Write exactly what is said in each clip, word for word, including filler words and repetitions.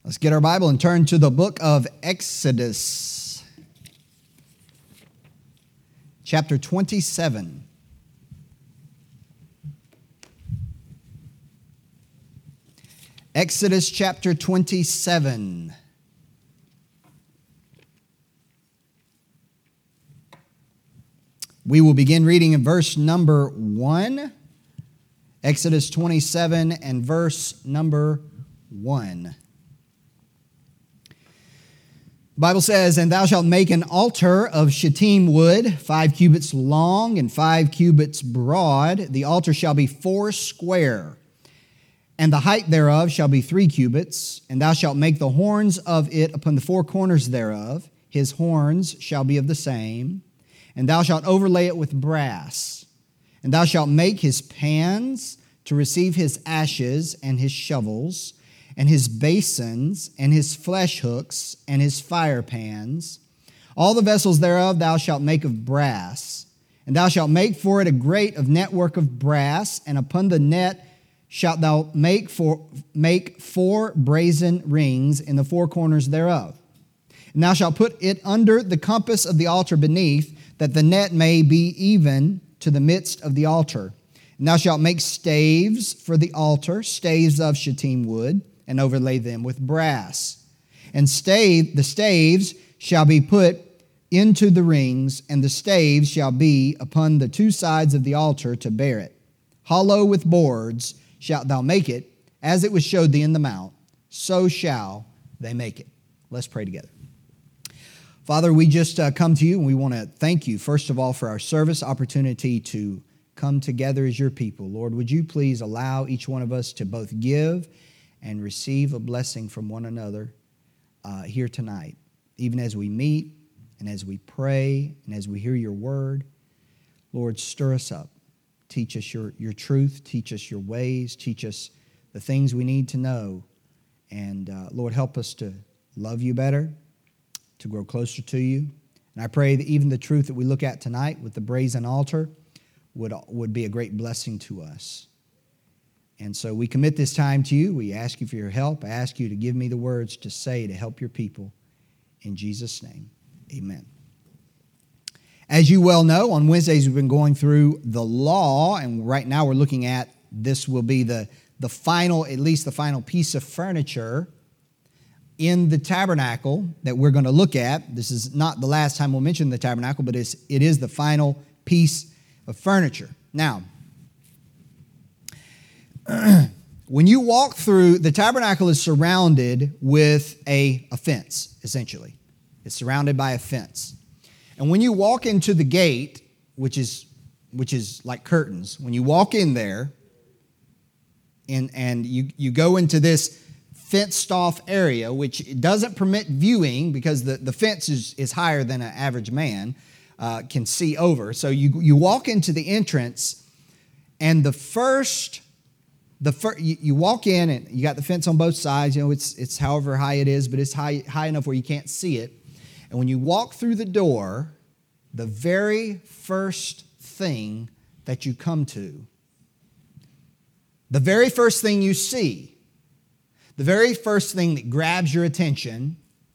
Let's get our Bible and turn to the book of Exodus, chapter twenty-seven. Exodus chapter twenty-seven. We will begin reading in verse number one. Exodus twenty-seven and verse number one. The Bible says, "And thou shalt make an altar of shittim wood, five cubits long and five cubits broad. The altar shall be four square, and the height thereof shall be three cubits. And thou shalt make the horns of it upon the four corners thereof. His horns shall be of the same. And thou shalt overlay it with brass. And thou shalt make his pans to receive his ashes, and his shovels, and his basins, and his flesh hooks, and his fire pans. All the vessels thereof thou shalt make of brass. And thou shalt make for it a grate of network of brass, and upon the net shalt thou make for make four brazen rings in the four corners thereof. And thou shalt put it under the compass of the altar beneath, that the net may be even to the midst of the altar. And thou shalt make staves for the altar, staves of shittim wood, and overlay them with brass. And stave, the staves shall be put into the rings, and the staves shall be upon the two sides of the altar to bear it. Hollow with boards shalt thou make it, as it was showed thee in the mount, so shall they make it." Let's pray together. Father, we just uh, come to you, and we want to thank you, first of all, for our service opportunity to come together as your people. Lord, would you please allow each one of us to both give and receive a blessing from one another uh, here tonight, even as we meet and as we pray and as we hear your word. Lord, stir us up. Teach us your, your truth. Teach us your ways. Teach us the things we need to know. And uh, Lord, help us to love you better, to grow closer to you. And I pray that even the truth that we look at tonight with the brazen altar would, would be a great blessing to us. And so we commit this time to you. We ask you for your help. I ask you to give me the words to say to help your people. In Jesus' name, amen. As you well know, on Wednesdays we've been going through the law, and right now we're looking at, this will be the, the final, at least the final piece of furniture in the tabernacle that we're going to look at. This is not the last time we'll mention the tabernacle, but it's, it is the final piece of furniture. Now, when you walk through, the tabernacle is surrounded with a, a fence, essentially. It's surrounded by a fence. And when you walk into the gate, which is which is like curtains, when you walk in there and, and you, you go into this fenced-off area, which doesn't permit viewing because the, the fence is, is higher than an average man uh, can see over. So you, you walk into the entrance, and the first... The first, you, you walk in, and you got the fence on both sides. You know, it's it's however high it is, but it's high high enough where you can't see it. And when you walk through the door, the very first thing that you come to, the very first thing you see, the very first thing that grabs your attention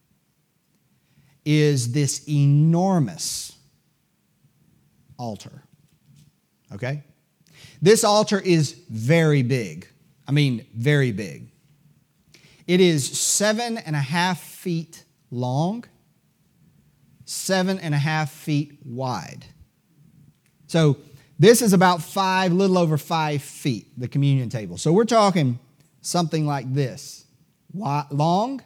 is this enormous altar. Okay? This altar is very big. I mean, very big. It is seven and a half feet long, seven and a half feet wide. So this is about five, little over five feet, the communion table. So we're talking something like this, long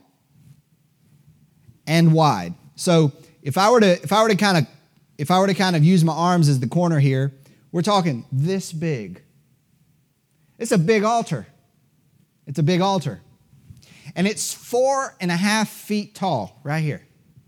and wide. So if I were to, if I were to kind of, if I were to kind of use my arms as the corner here, we're talking this big. It's a big altar. It's a big altar. And it's four and a half feet tall right here.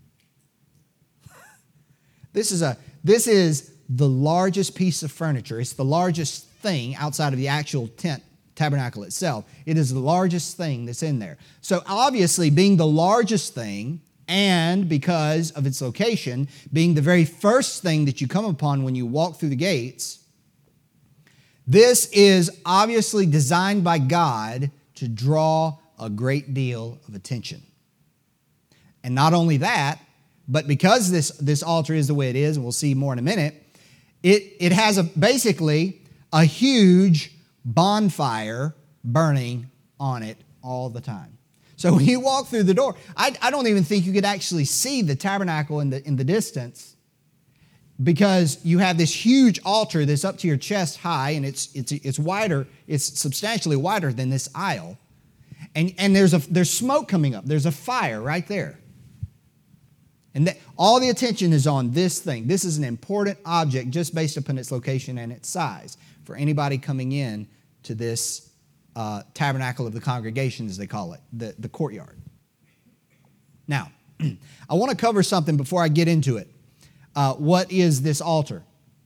This is a this is the largest piece of furniture. It's the largest thing outside of the actual tent tabernacle itself. It is the largest thing that's in there. So obviously, being the largest thing, and because of its location, being the very first thing that you come upon when you walk through the gates, this is obviously designed by God to draw a great deal of attention. And not only that, but because this, this altar is the way it is, and we'll see more in a minute, it, it has a, basically a huge bonfire burning on it all the time. So when you walk through the door, I, I don't even think you could actually see the tabernacle in the, in the distance, because you have this huge altar that's up to your chest high, and it's, it's, it's wider, it's substantially wider than this aisle. And, and there's, a, there's smoke coming up. There's a fire right there. And that, all the attention is on this thing. This is an important object just based upon its location and its size for anybody coming in to this uh, tabernacle of the congregation, as they call it, the, the courtyard. Now, I want to cover something before I get into it. Uh, what is this altar?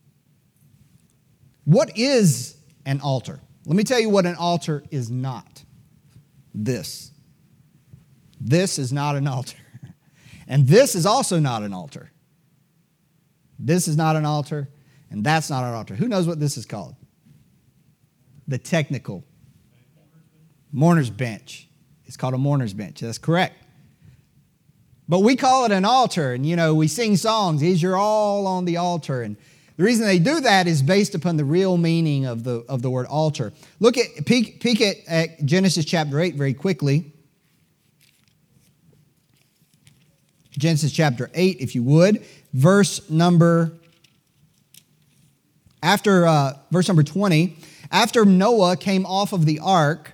What is an altar? Let me tell you what an altar is not. This. This is not an altar. And this is also not an altar. This is not an altar, and that's not an altar. Who knows what this is called? The technical. Mourner's bench. It's called a mourner's bench. That's correct. But we call it an altar, and you know, we sing songs, "Is your all on the altar?" And the reason they do that is based upon the real meaning of the, of the word altar. Look at, peek, peek at, at Genesis chapter eight very quickly. Genesis chapter eight, if you would. Verse number, after, uh, verse number twenty. After Noah came off of the ark,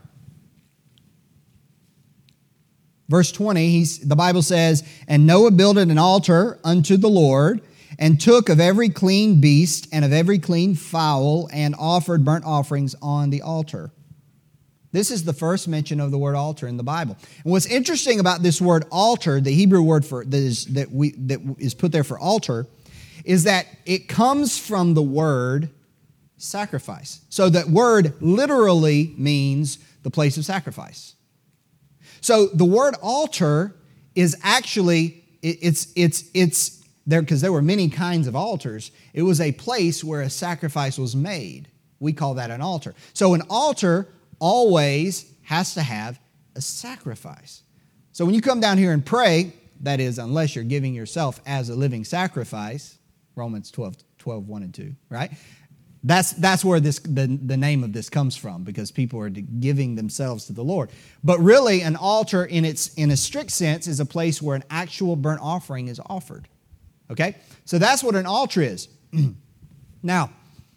verse twenty, he's, the Bible says, "And Noah builded an altar unto the Lord, and took of every clean beast and of every clean fowl, and offered burnt offerings on the altar." This is the first mention of the word altar in the Bible. And what's interesting about this word altar, the Hebrew word for that is, that we, that is put there for altar, is that it comes from the word sacrifice. So that word literally means the place of sacrifice. So the word altar is actually, it, it's, it's, it's there because there were many kinds of altars. It was a place where a sacrifice was made. We call that an altar. So an altar always has to have a sacrifice. So when you come down here and pray, that is, unless you're giving yourself as a living sacrifice, Romans twelve, twelve, one and two, right? That's, that's where this, the, the name of this comes from, because people are giving themselves to the Lord. But really, an altar in its in a strict sense is a place where an actual burnt offering is offered. Okay? So that's what an altar is. Now,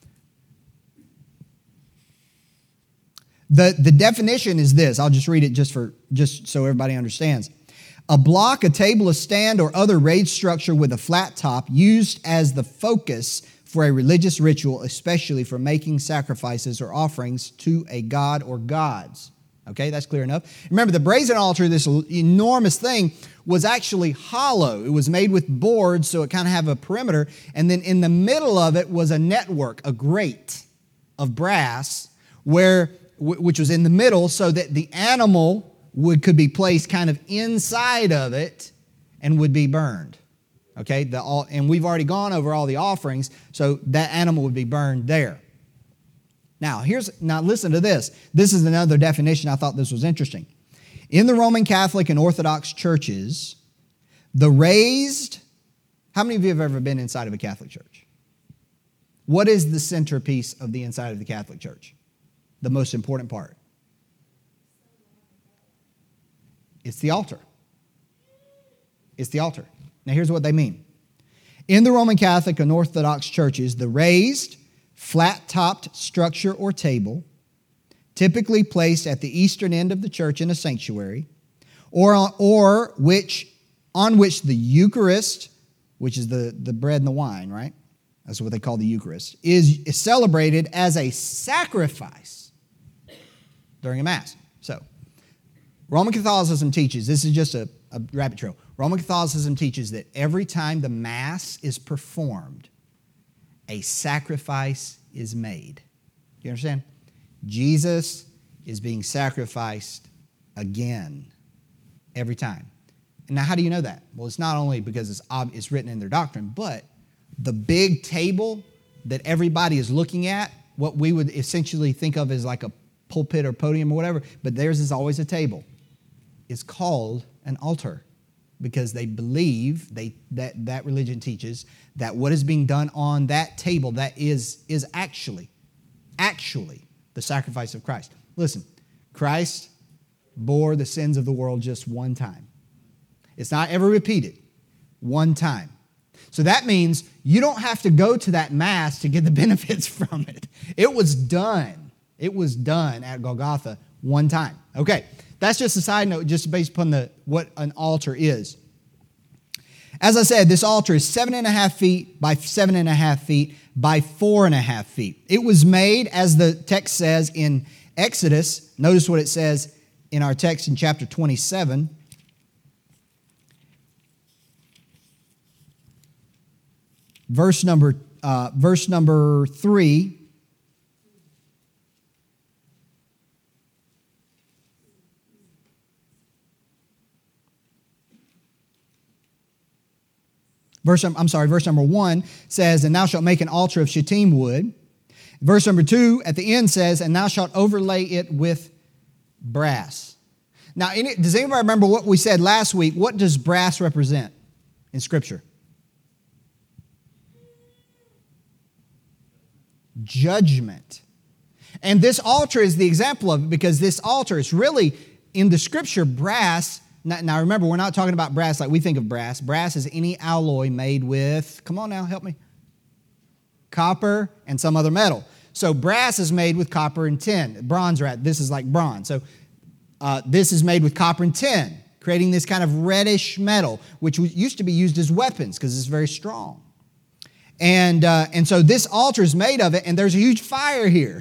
the, the definition is this. I'll just read it just for just so everybody understands. A block, a table, a stand, or other raised structure with a flat top used as the focus for a religious ritual, especially for making sacrifices or offerings to a god or gods. Okay, that's clear enough. Remember, the brazen altar, this enormous thing, was actually hollow. It was made with boards, so it kind of had a perimeter. And then in the middle of it was a network, a grate of brass, where which was in the middle, so that the animal would could be placed kind of inside of it and would be burned. Okay, the, all, and we've already gone over all the offerings, so that animal would be burned there. Now, here's now listen to this. This is another definition. I thought this was interesting. In the Roman Catholic and Orthodox churches, the raised, how many of you have ever been inside of a Catholic church? What is the centerpiece of the inside of the Catholic church? The most important part. It's the altar. It's the altar. Now, here's what they mean. In the Roman Catholic and Orthodox churches, the raised, flat-topped structure or table, typically placed at the eastern end of the church in a sanctuary, or, or which, on which the Eucharist, which is the, the bread and the wine, right? That's what they call the Eucharist, is, is celebrated as a sacrifice during a Mass. So, Roman Catholicism teaches, this is just a, a rabbit trail, Roman Catholicism teaches that every time the Mass is performed, a sacrifice is made. Do you understand? Jesus is being sacrificed again every time. And now, how do you know that? Well, it's not only because it's, ob- it's written in their doctrine, but the big table that everybody is looking at, what we would essentially think of as like a pulpit or podium or whatever, but theirs is always a table. is called an altar because they believe, they that, that religion teaches that what is being done on that table, that is, is actually, actually the sacrifice of Christ. Listen, Christ bore the sins of the world just one time. It's not ever repeated. One time. So that means you don't have to go to that Mass to get the benefits from it. It was done. It was done at Golgotha one time. Okay, that's just a side note, just based upon the what an altar is. As I said, this altar is seven and a half feet by seven and a half feet by four and a half feet. It was made, as the text says in Exodus. Notice what it says in our text in chapter twenty-seven. Verse number, uh, verse number three. Verse, I'm sorry, verse number one says, and thou shalt make an altar of shittim wood. Verse number two at the end says, and thou shalt overlay it with brass. Now, does anybody remember what we said last week? What does brass represent in Scripture? Judgment. And this altar is the example of it, because this altar is really, in the Scripture, brass. Now, now remember, we're not talking about brass like we think of brass. Brass is any alloy made with, come on now, help me, copper and some other metal. So brass is made with copper and tin. Bronze, right? This is like bronze. So uh, this is made with copper and tin, creating this kind of reddish metal, which used to be used as weapons because it's very strong. And, uh, and so this altar is made of it, and there's a huge fire here.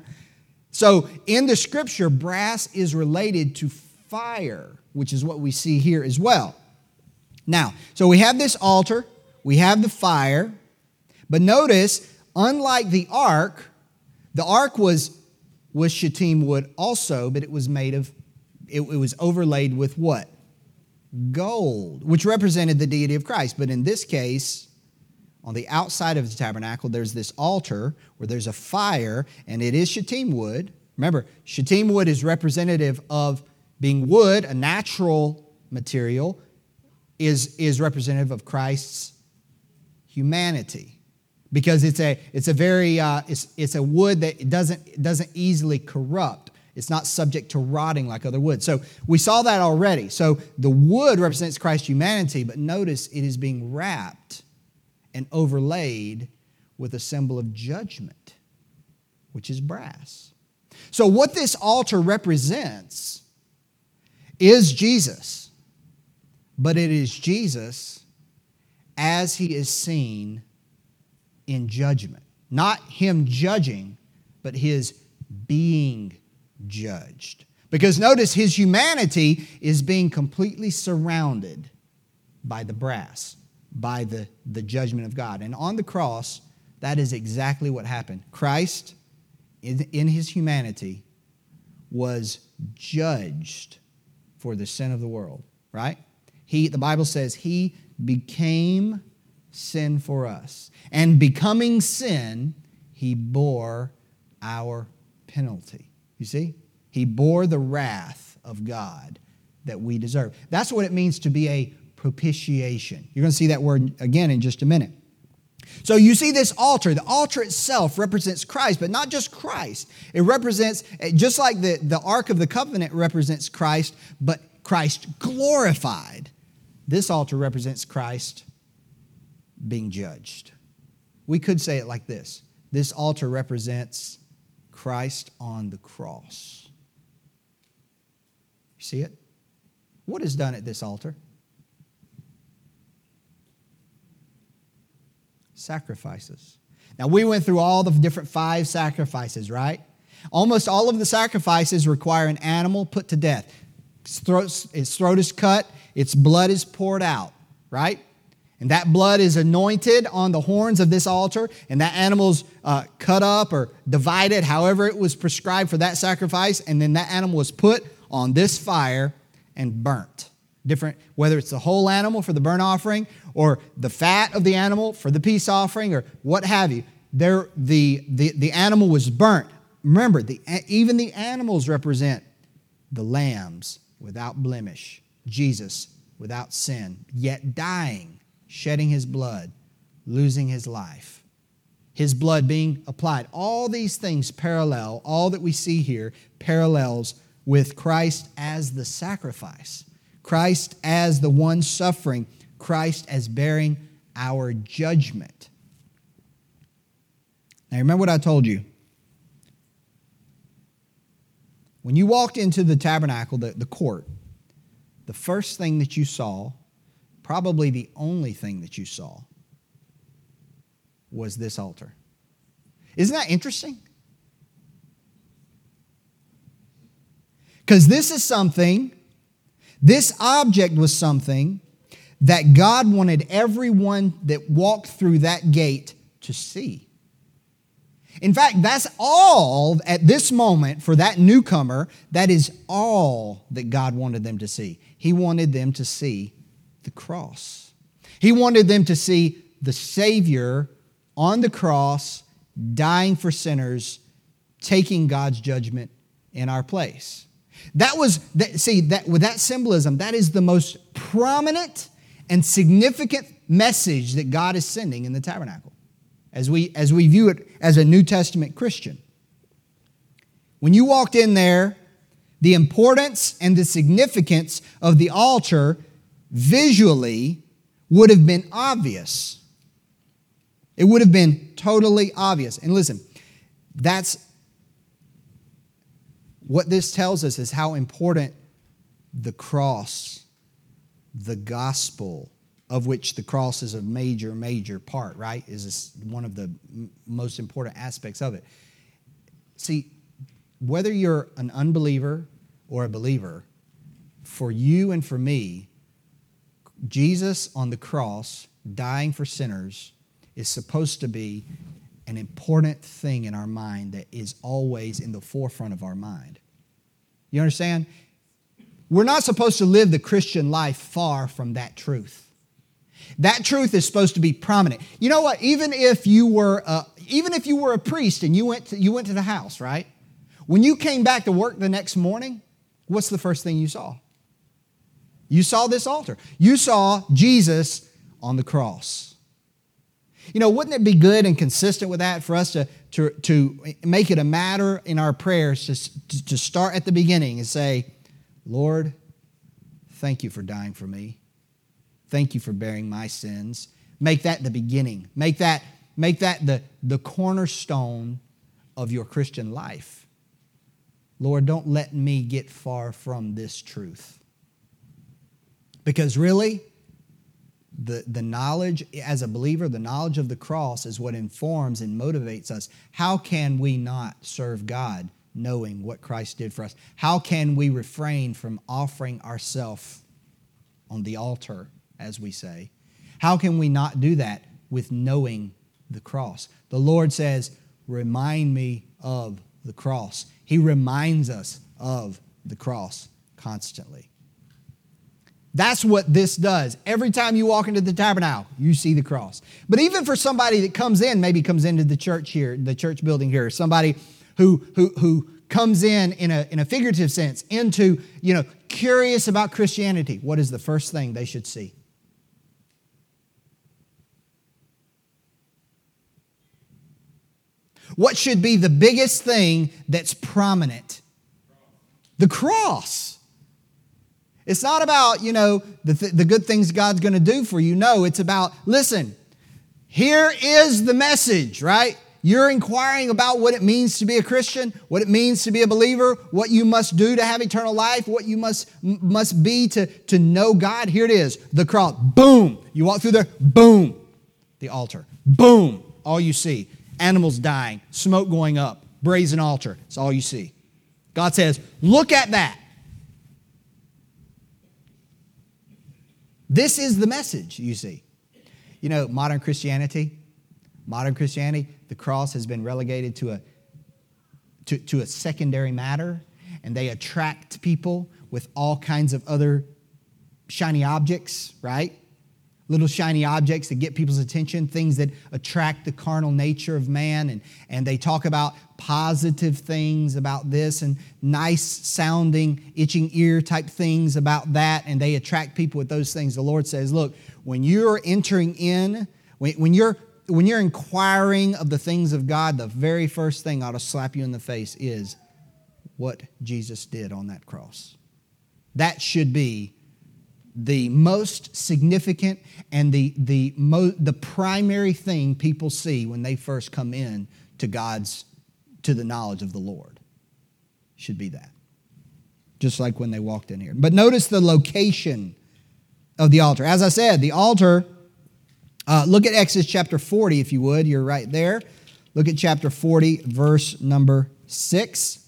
So in the Scripture, brass is related to fire, which is what we see here as well. Now, so we have this altar, we have the fire, but notice, unlike the ark, the ark was, was shittim wood also, but it was made of, it, it was overlaid with what? Gold, which represented the deity of Christ. But in this case, on the outside of the tabernacle, there's this altar where there's a fire, and it is shittim wood. Remember, shittim wood is representative of being wood, a natural material, is, is representative of Christ's humanity. Because it's a, it's a very, uh, it's, it's a wood that doesn't, doesn't easily corrupt. It's not subject to rotting like other wood. So we saw that already. So the wood represents Christ's humanity, but notice it is being wrapped and overlaid with a symbol of judgment, which is brass. So what this altar represents is Jesus, but it is Jesus as he is seen in judgment. Not him judging, but his being judged. Because notice his humanity is being completely surrounded by the brass, by the, the judgment of God. And on the cross, that is exactly what happened. Christ, in, in his humanity, was judged for the sin of the world, right? He, the Bible says he became sin for us. And becoming sin, he bore our penalty. You see? He bore the wrath of God that we deserve. That's what it means to be a propitiation. You're going to see that word again in just a minute. So you see this altar. The altar itself represents Christ, but not just Christ. It represents, just like the, the Ark of the Covenant represents Christ, but Christ glorified. This altar represents Christ being judged. We could say it like this. This altar represents Christ on the cross. You see it? What is done at this altar? Sacrifices. Now, we went through all the different five sacrifices, right? Almost all of the sacrifices require an animal put to death. Its throat, its throat is cut, its blood is poured out, right? And that blood is anointed on the horns of this altar, and that animal's uh, cut up or divided, however it was prescribed for that sacrifice, and then that animal was put on this fire and burnt. Different, whether it's the whole animal for the burnt offering or the fat of the animal for the peace offering or what have you. There, the, the, the animal was burnt. Remember, the, even the animals represent the lambs without blemish, Jesus without sin, yet dying, shedding his blood, losing his life, his blood being applied. All these things parallel, all that we see here parallels with Christ as the sacrifice, Christ as the one suffering, Christ as bearing our judgment. Now remember what I told you. When you walked into the tabernacle, the, the court, the first thing that you saw, probably the only thing that you saw, was this altar. Isn't that interesting? Because this is something, this object was something that God wanted everyone that walked through that gate to see. In fact, that's all at this moment for that newcomer, that is all that God wanted them to see. He wanted them to see the cross. He wanted them to see the Savior on the cross, dying for sinners, taking God's judgment in our place. That was, that, see, that with that symbolism, that is the most prominent and significant message that God is sending in the tabernacle, as we, as we view it as a New Testament Christian. When you walked in there, the importance and the significance of the altar visually would have been obvious. It would have been totally obvious. And listen, that's what this tells us, is how important the cross, the gospel, of which the cross is a major, major part, right? Is one of the m- most important aspects of it. See, whether you're an unbeliever or a believer, for you and for me, Jesus on the cross, dying for sinners, is supposed to be an important thing in our mind that is always in the forefront of our mind. You understand? We're not supposed to live the Christian life far from that truth. That truth is supposed to be prominent. You know what? Even if you were, a, even if you were a priest and you went to, you went to the house, right? When you came back to work the next morning, what's the first thing you saw? You saw this altar. You saw Jesus on the cross. You know, wouldn't it be good and consistent with that for us to, to, to make it a matter in our prayers to, to start at the beginning and say, Lord, thank you for dying for me. Thank you for bearing my sins. Make that the beginning. Make that, make that the, the cornerstone of your Christian life. Lord, don't let me get far from this truth. Because really, the, the knowledge, as a believer, the knowledge of the cross is what informs and motivates us. How can we not serve God knowing what Christ did for us? How can we refrain from offering ourselves on the altar, as we say? How can we not do that with knowing the cross? The Lord says, remind me of the cross. He reminds us of the cross constantly. That's what this does. Every time you walk into the tabernacle, you see the cross. But even for somebody that comes in, maybe comes into the church here, the church building here, somebody who who who comes in in a, in a figurative sense into, you know, curious about Christianity, what is the first thing they should see? What should be the biggest thing that's prominent? The cross. It's not about, you know, the, th- the good things God's going to do for you. No, it's about, listen, here is the message, right? You're inquiring about what it means to be a Christian, what it means to be a believer, what you must do to have eternal life, what you must must be to, to know God. Here it is, the cross. Boom. You walk through there, boom, the altar. Boom, all you see. Animals dying, smoke going up, brazen altar. It's all you see. God says, look at that. This is the message, you see. You know, modern Christianity, modern Christianity, the cross has been relegated to a, to, to a secondary matter, and they attract people with all kinds of other shiny objects, right? little shiny objects that get people's attention, things that attract the carnal nature of man. And, and they talk about positive things about this and nice sounding, itching ear type things about that. And they attract people with those things. The Lord says, look, when you're entering in, when, when you're when you're inquiring of the things of God, the very first thing ought to slap you in the face is what Jesus did on that cross. That should be the most significant and the, the, mo, the primary thing people see when they first come in to God's, to the knowledge of the Lord. Should be that. Just like when they walked in here. But notice the location of the altar. As I said, the altar, uh, look at Exodus chapter forty, if you would. You're right there. Look at chapter forty, verse number six.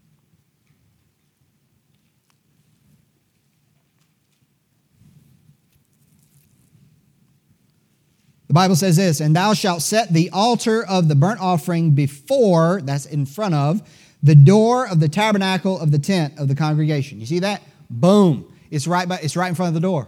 The Bible says this, and thou shalt set the altar of the burnt offering before, that's in front of, the door of the tabernacle of the tent of the congregation. You see that? Boom. It's right by, it's right in front of the door.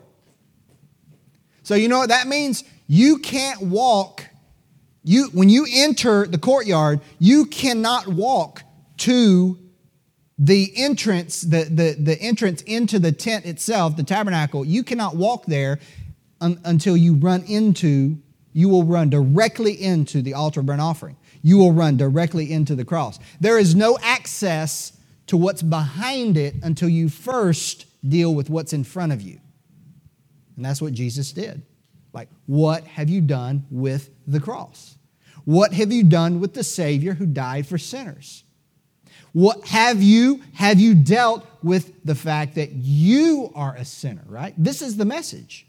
So you know what that means? You can't walk, you when you enter the courtyard, you cannot walk to the entrance, the, the, the entrance into the tent itself, the tabernacle. You cannot walk there un, until you run into You will run directly into the altar of burnt offering. You will run directly into the cross. There is no access to what's behind it until you first deal with what's in front of you. And that's what Jesus did. Like, what have you done with the cross? What have you done with the Savior who died for sinners? What have you, have you dealt with the fact that you are a sinner, right? This is the message.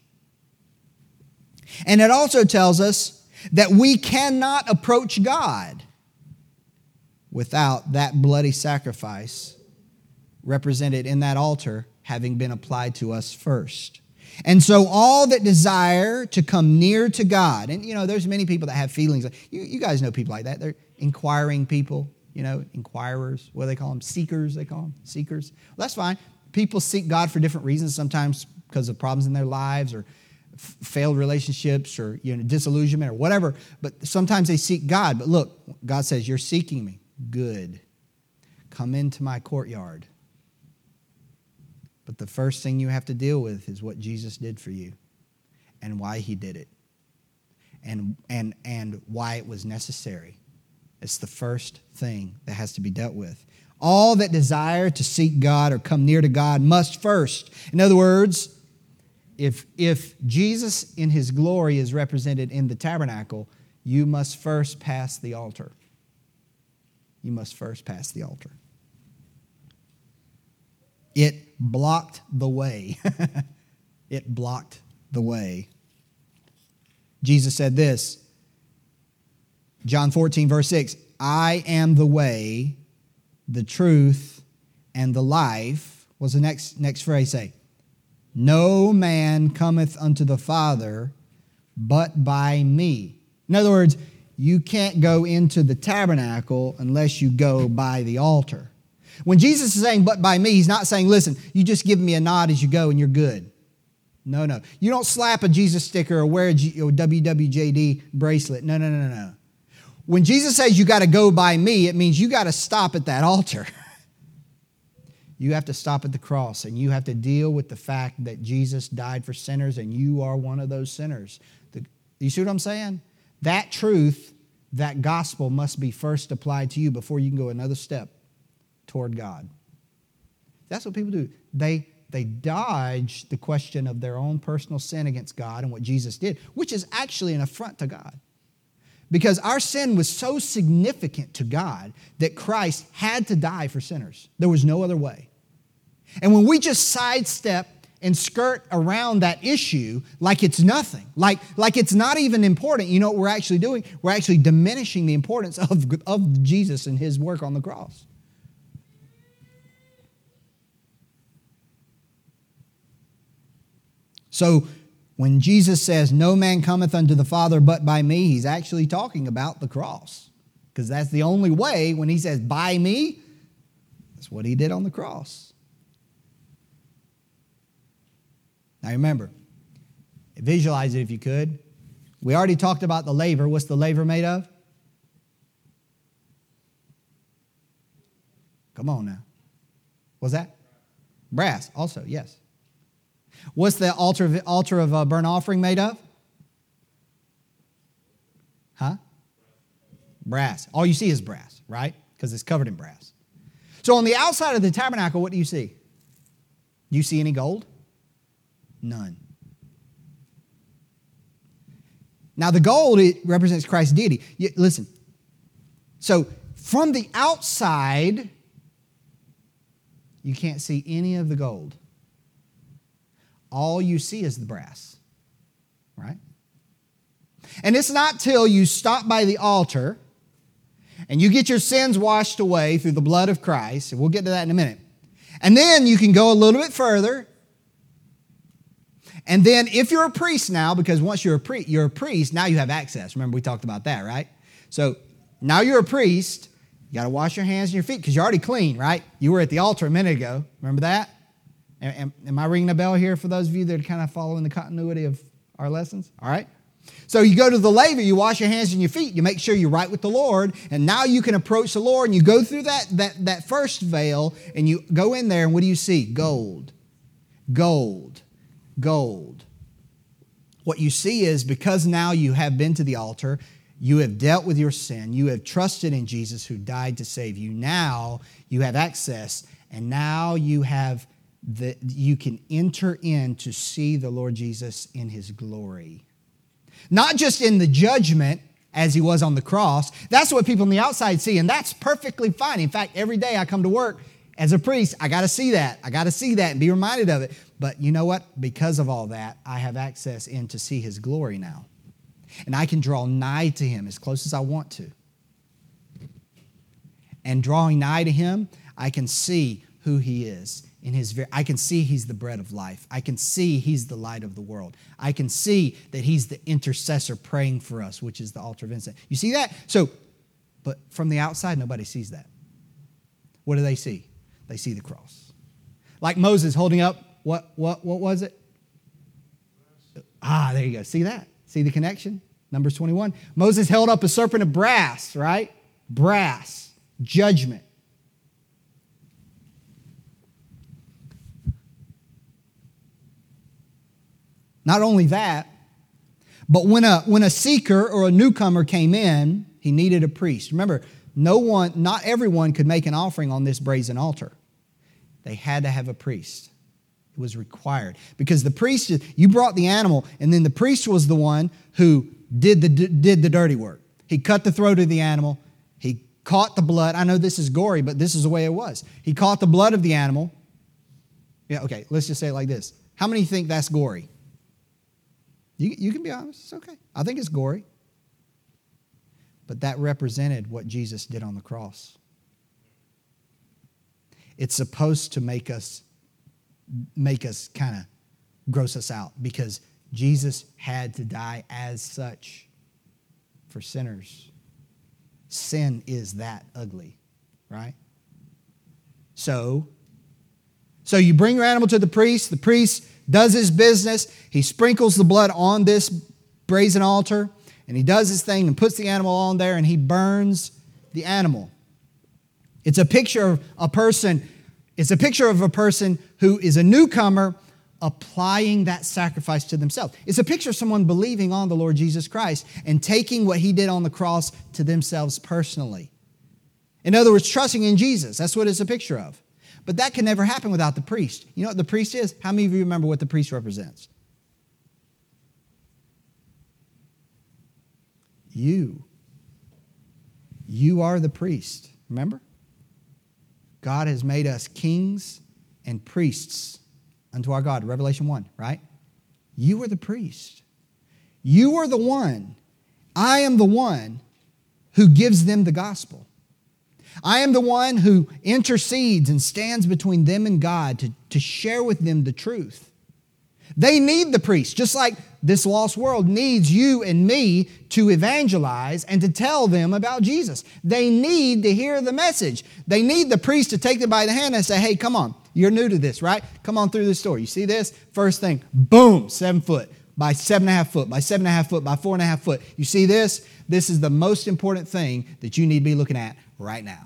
And it also tells us that we cannot approach God without that bloody sacrifice represented in that altar having been applied to us first. And so all that desire to come near to God, and you know, there's many people that have feelings. You, you guys know people like that. They're inquiring people, you know, inquirers. What do they call them? Seekers, they call them. Seekers. Well, that's fine. People seek God for different reasons, sometimes because of problems in their lives or failed relationships or you know disillusionment or whatever, but sometimes they seek God. But look, God says, you're seeking me. Good. Come into my courtyard. But the first thing you have to deal with is what Jesus did for you and why he did it and, and, and why it was necessary. It's the first thing that has to be dealt with. All that desire to seek God or come near to God must first. In other words, If, if Jesus in his glory is represented in the tabernacle, you must first pass the altar. You must first pass the altar. It blocked the way. It blocked the way. Jesus said this, John fourteen, verse six, I am the way, the truth, and the life. What's the next, next phrase say? No man cometh unto the Father but by me. In other words, you can't go into the tabernacle unless you go by the altar. When Jesus is saying, but by me, he's not saying, listen, you just give me a nod as you go and you're good. No, no. You don't slap a Jesus sticker or wear a W W J D bracelet. No, no, no, no, no. When Jesus says you got to go by me, it means you got to stop at that altar. You have to stop at the cross and you have to deal with the fact that Jesus died for sinners and you are one of those sinners. The, you see what I'm saying? That truth, that gospel must be first applied to you before you can go another step toward God. That's what people do. They, they dodge the question of their own personal sin against God and what Jesus did, which is actually an affront to God. Because our sin was so significant to God that Christ had to die for sinners. There was no other way. And when we just sidestep and skirt around that issue like it's nothing, like, like it's not even important, you know what we're actually doing? We're actually diminishing the importance of, of Jesus and his work on the cross. So when Jesus says, no man cometh unto the Father but by me, he's actually talking about the cross. Because that's the only way, when he says, by me, that's what he did on the cross. Now remember, Visualize it if you could. We already talked about the laver. What's the laver made of? Come on now. What's that? Brass also, yes. What's the altar of, altar of uh, burnt offering made of? Huh? Brass. All you see is brass, right? Because it's covered in brass. So on the outside of the tabernacle, what do you see? Do you see any gold? None. Now the gold, it represents Christ's deity. You, listen. So from the outside, you can't see any of the gold. All you see is the brass, right? And it's not till you stop by the altar and you get your sins washed away through the blood of Christ, and we'll get to that in a minute. And then you can go a little bit further. And then if you're a priest now, because once you're a, pri- you're a priest, now you have access. Remember we talked about that, right? So now you're a priest. You got to wash your hands and your feet because you're already clean, right? You were at the altar a minute ago. Remember that? Am, am I ringing a bell here for those of you that are kind of following the continuity of our lessons? All right. So you go to the laver, you wash your hands and your feet, you make sure you're right with the Lord, and now you can approach the Lord, and you go through that, that, that first veil, and you go in there, and what do you see? Gold. Gold. Gold. What you see is because now you have been to the altar, you have dealt with your sin, you have trusted in Jesus who died to save you. Now you have access, and now you have the, you can enter in to see the Lord Jesus in His glory. Not just in the judgment as He was on the cross. That's what people on the outside see, and that's perfectly fine. In fact, every day I come to work as a priest, I got to see that. I got to see that and be reminded of it. But you know what? Because of all that, I have access in to see His glory now. And I can draw nigh to Him as close as I want to. And drawing nigh to Him, I can see who He is. In his, I can see He's the bread of life. I can see He's the light of the world. I can see that He's the intercessor praying for us, which is the altar of incense. You see that? So, but from the outside, nobody sees that. What do they see? They see the cross. Like Moses holding up, what, what, what was it? Ah, there you go. See that? See the connection? Numbers twenty-one. Moses held up a serpent of brass, right? Brass. Judgment. Not only that, but when a, when a seeker or a newcomer came in, he needed a priest. Remember, no one, not everyone could make an offering on this brazen altar. They had to have a priest. It was required. Because the priest, you brought the animal, and then the priest was the one who did the, did the dirty work. He cut the throat of the animal. He caught the blood. I know this is gory, but this is the way it was. He caught the blood of the animal. Yeah, okay, let's just say it like this. How many think that's gory? You, you can be honest. It's okay. I think it's gory. But that represented what Jesus did on the cross. It's supposed to make us, make us kind of gross us out because Jesus had to die as such for sinners. Sin is that ugly, right? So, so you bring your animal to the priest. The priest does his business. He sprinkles the blood on this brazen altar, and he does his thing and puts the animal on there, and he burns the animal. It's a picture of a person, it's a picture of a person who is a newcomer applying that sacrifice to themselves. It's a picture of someone believing on the Lord Jesus Christ and taking what He did on the cross to themselves personally. In other words, trusting in Jesus. That's what it's a picture of. But that can never happen without the priest. You know what the priest is? How many of you remember what the priest represents? You. You are the priest. Remember? God has made us kings and priests unto our God. Revelation one, right? You are the priest. You are the one. I am the one who gives them the gospel. I am the one who intercedes and stands between them and God to, to share with them the truth. They need the priest, just like this lost world needs you and me to evangelize and to tell them about Jesus. They need to hear the message. They need the priest to take them by the hand and say, hey, come on, you're new to this, right? Come on through this door. You see this? First thing, boom, seven foot. by seven and a half foot, by seven and a half foot, by four and a half foot. You see this? This is the most important thing that you need to be looking at right now.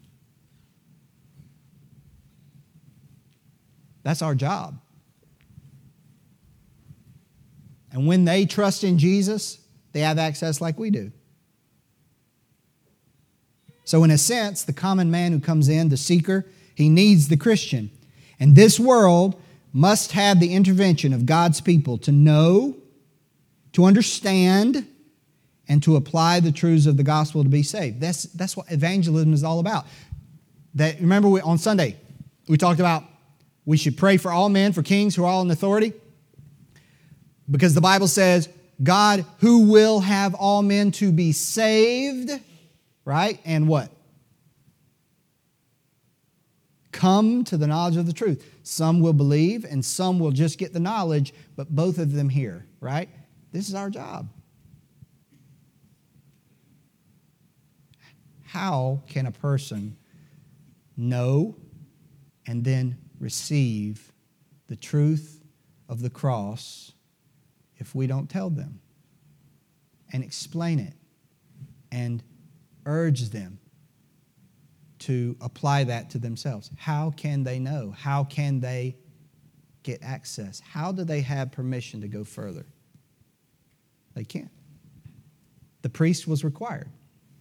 That's our job. And when they trust in Jesus, they have access like we do. So in a sense, the common man who comes in, the seeker, he needs the Christian. And this world must have the intervention of God's people to know, to understand, and to apply the truths of the gospel to be saved. That's, that's what evangelism is all about. That, remember we, on Sunday, we talked about we should pray for all men, for kings who are all in authority. Because the Bible says, God who will have all men to be saved, right? And what? Come to the knowledge of the truth. Some will believe and some will just get the knowledge, but both of them here, right? This is our job. How can a person know and then receive the truth of the cross if we don't tell them and explain it and urge them to apply that to themselves? How can they know? How can they get access? How do they have permission to go further? They can't. The priest was required.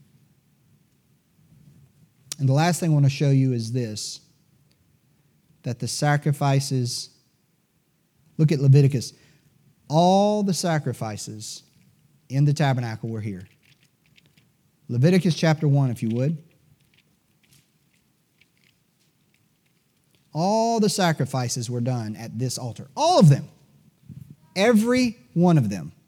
And the last thing I want to show you is this, that the sacrifices, look at Leviticus, all the sacrifices in the tabernacle were here. Leviticus chapter one, if you would. All the sacrifices were done at this altar. All of them. Every one of them.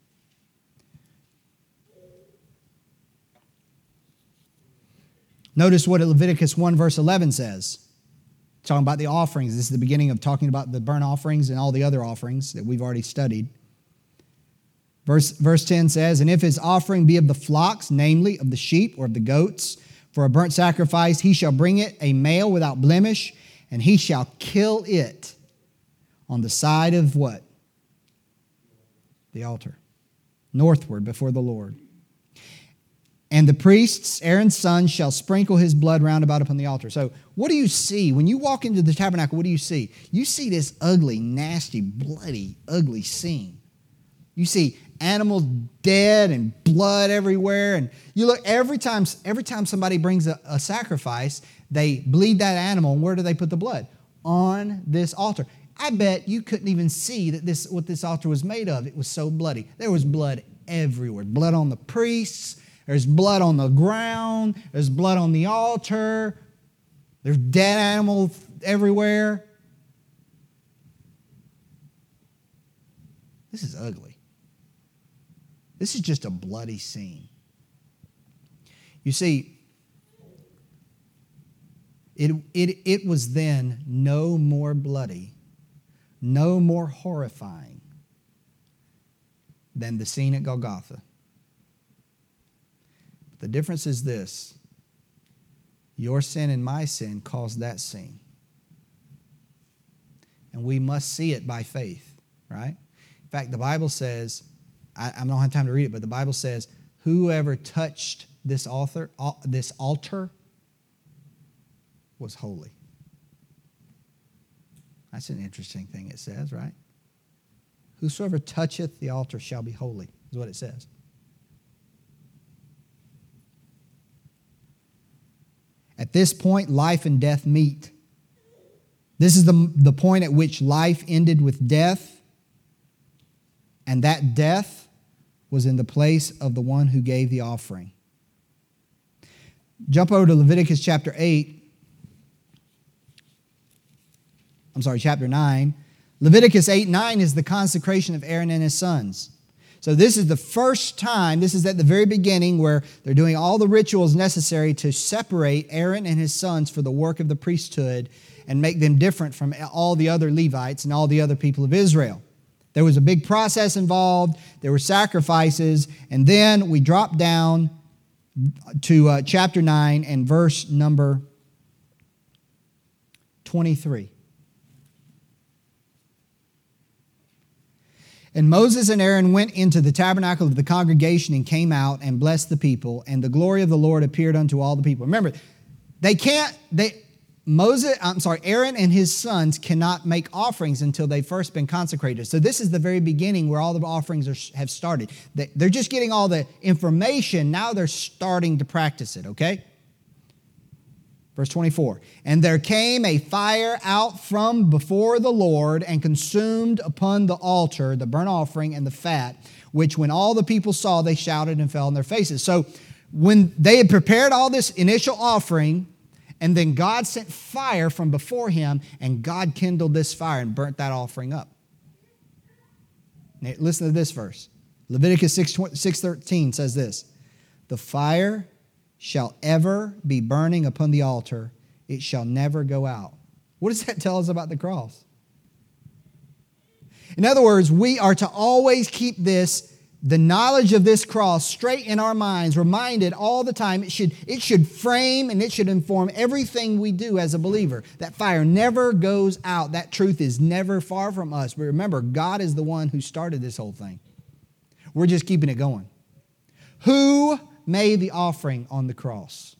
Notice what Leviticus one verse eleven says. Talking about the offerings. This is the beginning of talking about the burnt offerings and all the other offerings that we've already studied. Verse, verse ten says, and if his offering be of the flocks, namely of the sheep or of the goats, for a burnt sacrifice, he shall bring it a male without blemish, and he shall kill it on the side of what? The altar. Northward before the Lord. And the priests, Aaron's son, shall sprinkle his blood round about upon the altar. So what do you see? When you walk into the tabernacle, what do you see? You see this ugly, nasty, bloody, ugly scene. You see animals dead and blood everywhere. And you look, every time, every time somebody brings a, a sacrifice, they bleed that animal. And where do they put the blood? On this altar. I bet you couldn't even see that this what this altar was made of. It was so bloody. There was blood everywhere. Blood on the priests. There's blood on the ground. There's blood on the altar. There's dead animals everywhere. This is ugly. This is just a bloody scene. You see, it, it, it was then no more bloody, no more horrifying than the scene at Golgotha. The difference is this. Your sin and my sin caused that scene. And we must see it by faith, right? In fact, the Bible says, I, I don't have time to read it, but the Bible says, whoever touched this altar, this altar was holy. That's an interesting thing it says, right? Whosoever toucheth the altar shall be holy, is what it says. At this point, life and death meet. This is the, the point at which life ended with death, and that death was in the place of the one who gave the offering. Jump over to Leviticus chapter eight. I'm sorry, chapter nine. Leviticus eight nine is the consecration of Aaron and his sons. So this is the first time, this is at the very beginning where they're doing all the rituals necessary to separate Aaron and his sons for the work of the priesthood and make them different from all the other Levites and all the other people of Israel. There was a big process involved. There were sacrifices. And then we drop down to uh, chapter nine and verse number twenty-three. And Moses and Aaron went into the tabernacle of the congregation and came out and blessed the people, and the glory of the Lord appeared unto all the people. Remember, they can't, they, Moses, I'm sorry, Aaron and his sons cannot make offerings until they've first been consecrated. So this is the very beginning where all the offerings are, have started. They, they're just getting all the information. Now they're starting to practice it, okay? Verse twenty-four, and there came a fire out from before the Lord and consumed upon the altar the burnt offering and the fat, which when all the people saw, they shouted and fell on their faces. So when they had prepared all this initial offering, and then God sent fire from before him, and God kindled this fire and burnt that offering up. Now, listen to this verse. Leviticus six thirteen says this, the fire shall ever be burning upon the altar. It shall never go out. What does that tell us about the cross? In other words, we are to always keep this, the knowledge of this cross, straight in our minds, reminded all the time. It should, it should frame and it should inform everything we do as a believer. That fire never goes out. That truth is never far from us. But remember, God is the one who started this whole thing. We're just keeping it going. Who made the offering on the cross?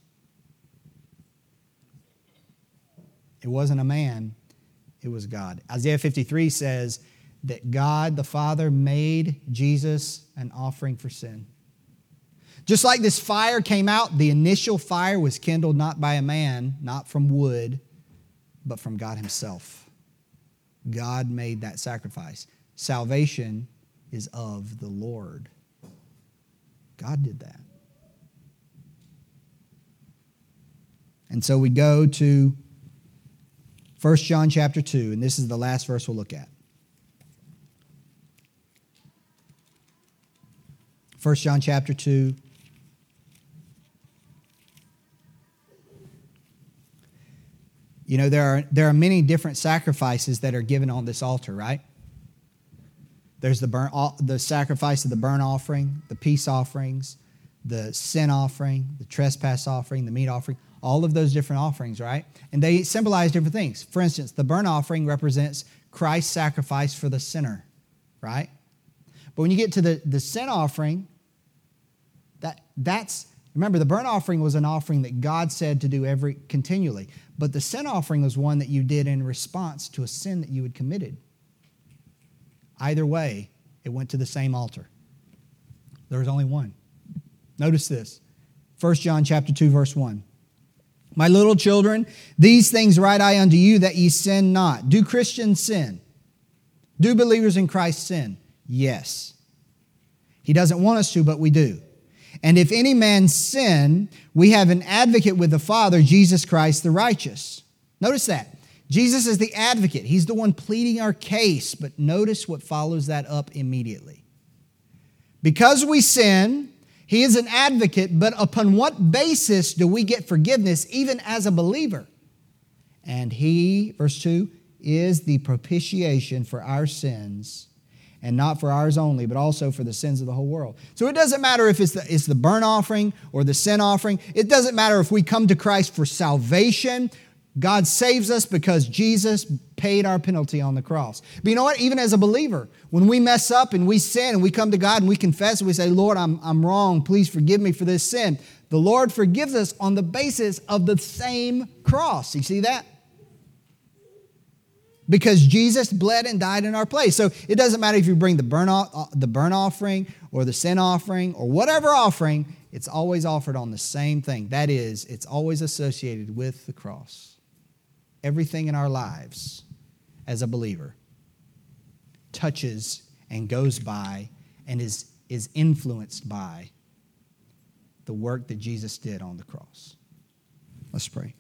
It wasn't a man, it was God. Isaiah fifty-three says that God the Father made Jesus an offering for sin. Just like this fire came out, the initial fire was kindled not by a man, not from wood, but from God himself. God made that sacrifice. Salvation is of the Lord. God did that. And so we go to First John chapter two, and this is the last verse we'll look at. First John chapter two. You know, there are, there are many different sacrifices that are given on this altar, right? There's the burnt, the sacrifice of the burnt offering, the peace offerings, the sin offering, the trespass offering, the meat offering. All of those different offerings, right? And they symbolize different things. For instance, the burnt offering represents Christ's sacrifice for the sinner, right? But when you get to the, the sin offering, that that's, remember, the burnt offering was an offering that God said to do every continually. But the sin offering was one that you did in response to a sin that you had committed. Either way, it went to the same altar. There was only one. Notice this. First John chapter two, verse one. My little children, these things write I unto you, that ye sin not. Do Christians sin? Do believers in Christ sin? Yes. He doesn't want us to, but we do. And if any man sin, we have an advocate with the Father, Jesus Christ the righteous. Notice that. Jesus is the advocate. He's the one pleading our case. But notice what follows that up immediately. Because we sin, he is an advocate, but upon what basis do we get forgiveness even as a believer? And he, verse two, is the propitiation for our sins, and not for ours only, but also for the sins of the whole world. So it doesn't matter if it's the, it's the burnt offering or the sin offering. It doesn't matter if we come to Christ for salvation. God saves us because Jesus paid our penalty on the cross. But you know what? Even as a believer, when we mess up and we sin and we come to God and we confess and we say, Lord, I'm, I'm wrong. Please forgive me for this sin. The Lord forgives us on the basis of the same cross. You see that? Because Jesus bled and died in our place. So it doesn't matter if you bring the burnt, the burnt offering or the sin offering or whatever offering, it's always offered on the same thing. That is, it's always associated with the cross. Everything in our lives as a believer touches and goes by and is, is influenced by the work that Jesus did on the cross. Let's pray.